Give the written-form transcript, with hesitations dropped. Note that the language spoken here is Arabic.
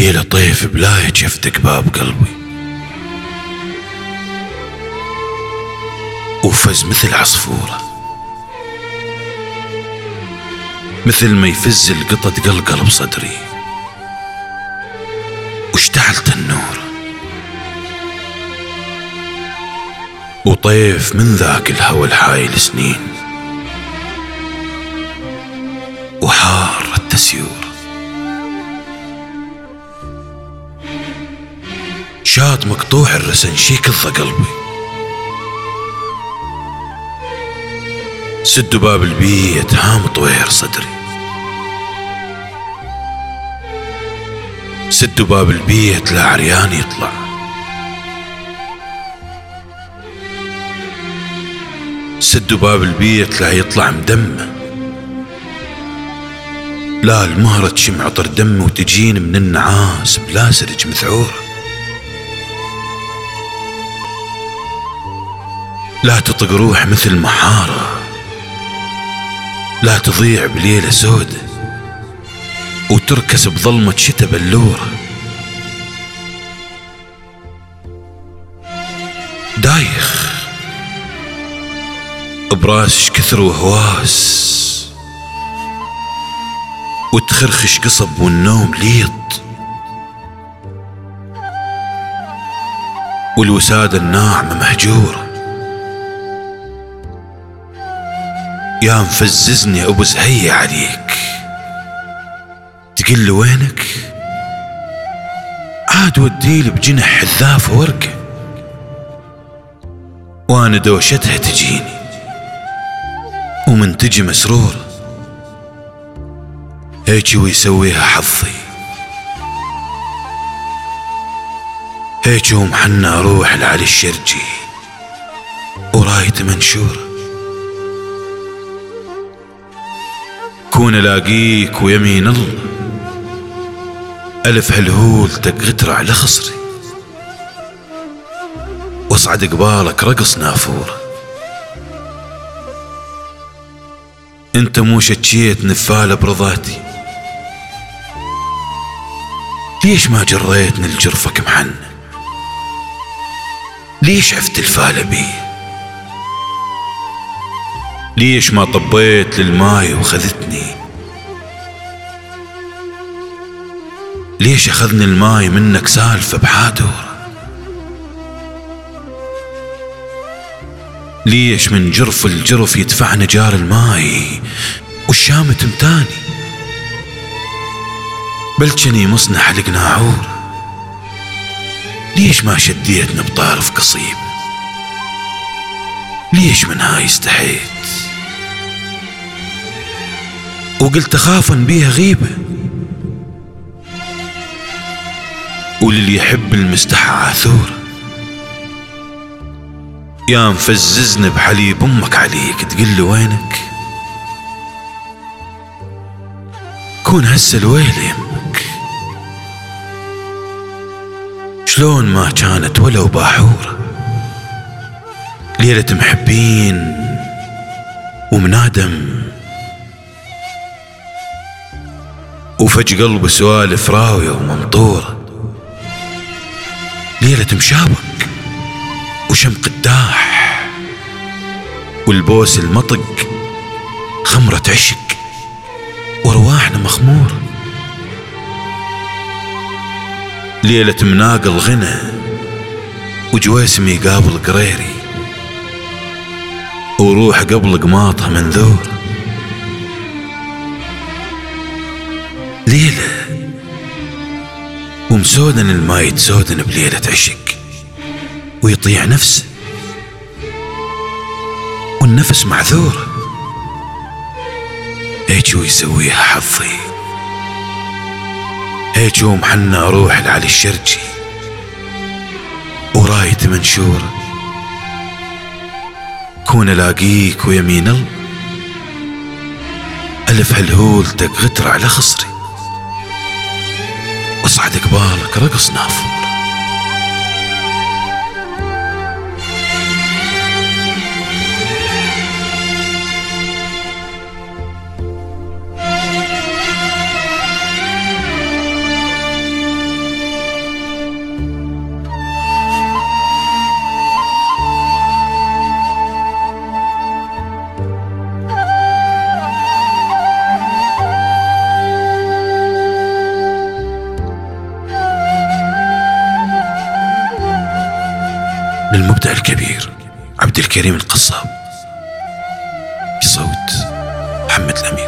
ليلة طيف بلاية شفتك باب قلبي، وفز مثل عصفورة، مثل ما يفز القطط قلقل بصدري، واشتعل تنور. وطيف من ذاك الهوى الحايل سنين، وحار التسيور، شاد مقطوع الرسن شيك الضى قلبي. سدوا باب البيت هام طوير صدري، سدوا باب البيت لا عريان يطلع، سدوا باب البيت لا يطلع مدمه، لا المهرة تشم عطر دم وتجين من النعاس بلا سرج مثعورة، لا تطق روح مثل محارة، لا تضيع بليلة سودة وتركز بظلمة شتا بلورة. دايخ براسش كثر وهواس، وتخرخش قصب والنوم ليط، والوسادة الناعمة مهجورة. يا مفززني ابو زهية عليك، تقل وينك؟ عاد وديلي بجنح حذاف ورقة، وانا دوشتها تجيني ومن تجي مسرورة. هيجي ويسويها حظي، هيجي ومحنى اروح لعلي الشرجي ورايته منشورة. كون الاقيك ويمين الله، الف هالهول تقطر على خصري، واصعد قبالك رقص نافورة. انت مو شتشيت نفالة برضاتي، ليش ما جريتني لجرفك محن؟ ليش عفت الفالة بي؟ ليش ما طبيت للماي وخذتني؟ ليش اخذني الماي منك سالفة بحادورة؟ ليش من جرف الجرف يدفعنا جار الماي والشام تمتاني؟ بلجني مصنع حلق ناعور، ليش ما شديتنا بطارف قصيب؟ ليش من هاي استحيت وقلت اخافا بيها غيبة؟ وللي يحب المستحى عاثورة. يا مفززني بحليب امك عليك، تقل وينك؟ كون هسه الويل يمك، شلون ما كانت ولو باحورة، ليلة محبين ومنادم، وفج قلب سوالف راوية وممطورة. ليلة مشابك وشم قداح، والبوس المطق خمرة عشق، وارواحنا مخمورة. ليلة مناقل غنى وجويسم يقابل قريري، وروح قبل قماطها منذور. ليلة ومسودن الما يتسودن بليلة عشق، ويطيع نفسه والنفس معذور. هيجي ويسويها حظي، هيجي ومحنى اروح لعلي الشرجي ورايته منشورة. كون الاقيك ويمين الله، الف هالهول تقطر على خصري، واصعد قبالك رقص نافور. للمبدع الكبير عبد الكريم القصاب، بصوت محمد الأمير.